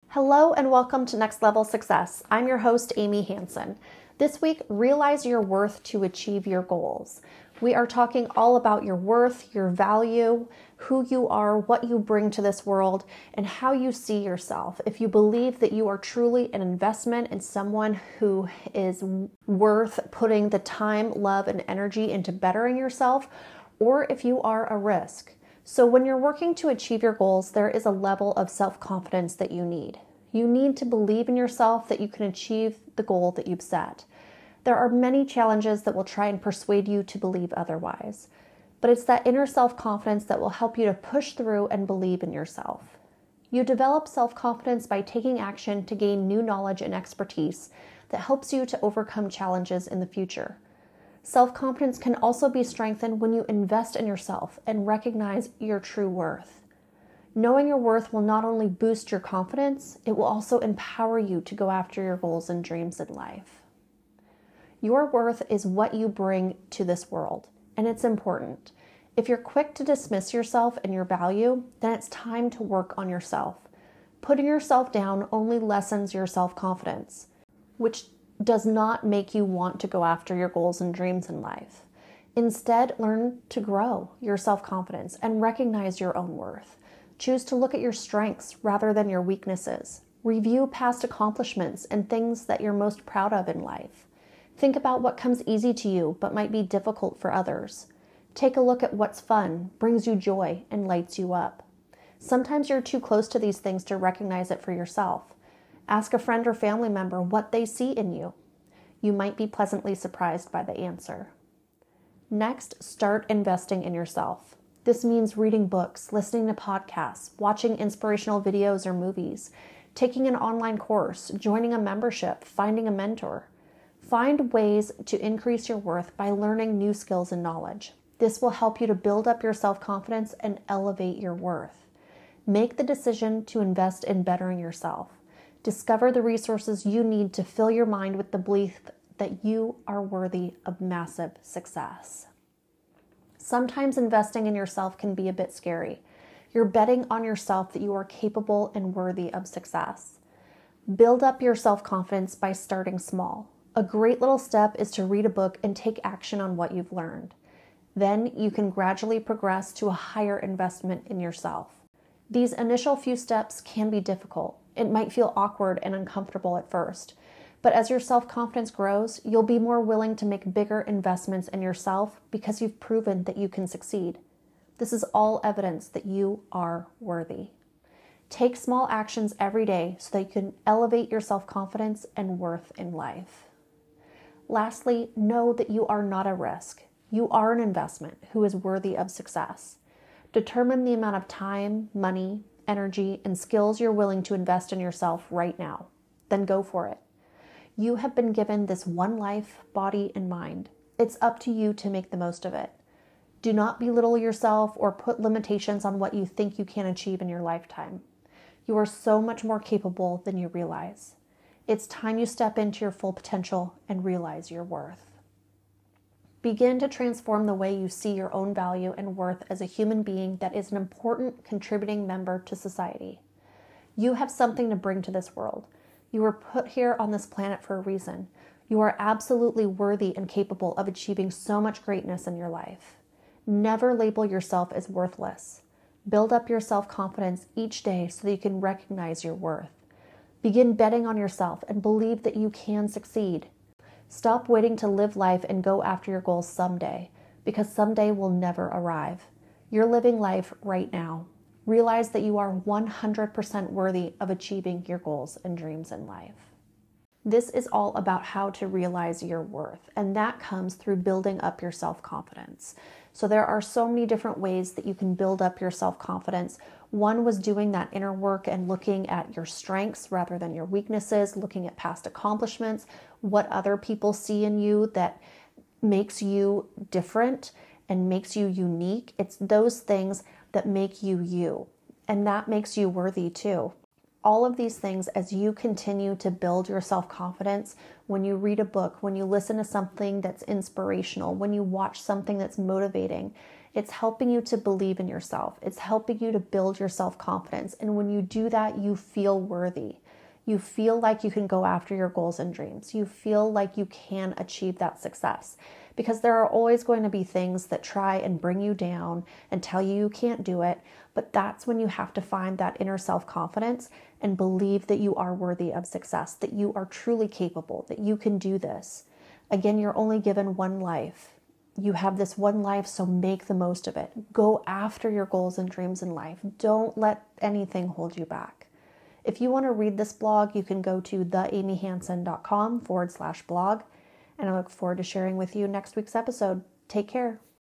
Hello and welcome to Next Level Success. I'm your host, Amy Hansen. This week, realize your worth to achieve your goals. We are talking all about your worth, your value, who you are, what you bring to this world, and how you see yourself. If you believe that you are truly an investment in someone who is worth putting the time, love, and energy into bettering yourself, or if you are a risk. So when you're working to achieve your goals, there is a level of self-confidence that you need. You need to believe in yourself that you can achieve the goal that you've set. There are many challenges that will try and persuade you to believe otherwise. But it's that inner self-confidence that will help you to push through and believe in yourself. You develop self-confidence by taking action to gain new knowledge and expertise that helps you to overcome challenges in the future. Self-confidence can also be strengthened when you invest in yourself and recognize your true worth. Knowing your worth will not only boost your confidence, it will also empower you to go after your goals and dreams in life. Your worth is what you bring to this world, and it's important. If you're quick to dismiss yourself and your value, then it's time to work on yourself. Putting yourself down only lessens your self-confidence, which does not make you want to go after your goals and dreams in life. Instead, learn to grow your self-confidence and recognize your own worth. Choose to look at your strengths rather than your weaknesses. Review past accomplishments and things that you're most proud of in life. Think about what comes easy to you but might be difficult for others. Take a look at what's fun, brings you joy, and lights you up. Sometimes you're too close to these things to recognize it for yourself. Ask a friend or family member what they see in you. You might be pleasantly surprised by the answer. Next, start investing in yourself. This means reading books, listening to podcasts, watching inspirational videos or movies, taking an online course, joining a membership, finding a mentor. Find ways to increase your worth by learning new skills and knowledge. This will help you to build up your self-confidence and elevate your worth. Make the decision to invest in bettering yourself. Discover the resources you need to fill your mind with the belief that you are worthy of massive success. Sometimes investing in yourself can be a bit scary. You're betting on yourself that you are capable and worthy of success. Build up your self-confidence by starting small. A great little step is to read a book and take action on what you've learned. Then you can gradually progress to a higher investment in yourself. These initial few steps can be difficult. It might feel awkward and uncomfortable at first, but as your self-confidence grows, you'll be more willing to make bigger investments in yourself because you've proven that you can succeed. This is all evidence that you are worthy. Take small actions every day so that you can elevate your self-confidence and worth in life. Lastly, know that you are not a risk. You are an investment who is worthy of success. Determine the amount of time, money, energy, and skills you're willing to invest in yourself right now. Then go for it. You have been given this one life, body, and mind. It's up to you to make the most of it. Do not belittle yourself or put limitations on what you think you can achieve in your lifetime. You are so much more capable than you realize. It's time you step into your full potential and realize your worth. Begin to transform the way you see your own value and worth as a human being that is an important contributing member to society. You have something to bring to this world. You were put here on this planet for a reason. You are absolutely worthy and capable of achieving so much greatness in your life. Never label yourself as worthless. Build up your self-confidence each day so that you can recognize your worth. Begin betting on yourself and believe that you can succeed. Stop waiting to live life and go after your goals someday, because someday will never arrive. You're living life right now. Realize that you are 100% worthy of achieving your goals and dreams in life. This is all about how to realize your worth, and that comes through building up your self-confidence. So there are so many different ways that you can build up your self-confidence. One was doing that inner work and looking at your strengths rather than your weaknesses, looking at past accomplishments, what other people see in you that makes you different and makes you unique. It's those things that make you you, and that makes you worthy too. All of these things, as you continue to build your self-confidence, when you read a book, when you listen to something that's inspirational, when you watch something that's motivating, It's helping you to believe in yourself. It's helping you to build your self-confidence. And when you do that, you feel worthy. You feel like you can go after your goals and dreams. You feel like you can achieve that success, because there are always going to be things that try and bring you down and tell you you can't do it. But that's when you have to find that inner self-confidence and believe that you are worthy of success, that you are truly capable, that you can do this. Again, you're only given one life. You have this one life, so make the most of it. Go after your goals and dreams in life. Don't let anything hold you back. If you want to read this blog, you can go to theamyhanson.com/blog. And I look forward to sharing with you next week's episode. Take care.